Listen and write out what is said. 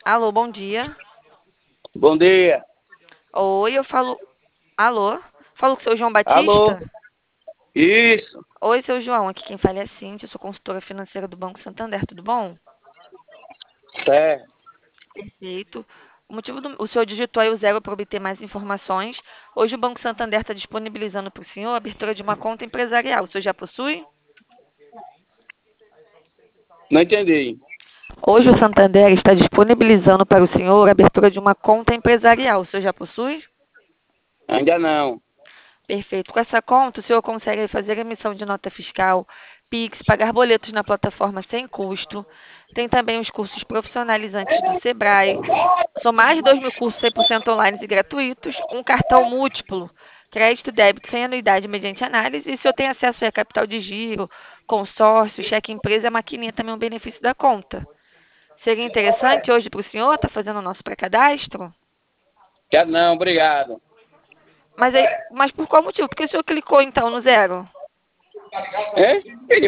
Alô, bom dia. Bom dia. Oi, eu falo. Alô? Falo com o seu João Alô? Batista? Isso. Oi, seu João. Aqui quem fala é a Cintia, eu sou consultora financeira do Banco Santander, tudo bom? Certo. Perfeito. O senhor digitou aí o zero para obter mais informações. Hoje o Banco Santander está disponibilizando para o senhor a abertura de uma conta empresarial. O senhor já possui? Não entendi. Hoje o Santander está disponibilizando para o senhor a abertura de uma conta empresarial. O senhor já possui? Ainda não. Perfeito. Com essa conta, o senhor consegue fazer emissão de nota fiscal, Pix, pagar boletos na plataforma sem custo. Tem também os cursos profissionalizantes do Sebrae. São mais de 2.000 cursos 100% online e gratuitos. Um cartão múltiplo, crédito e débito sem anuidade mediante análise. E o senhor tem acesso a capital de giro, consórcio, cheque empresa, a maquininha também é um benefício da conta. Seria interessante hoje para o senhor estar fazendo o nosso pré-cadastro? Quero não, obrigado. Mas por qual motivo? Porque o senhor clicou então no zero? É?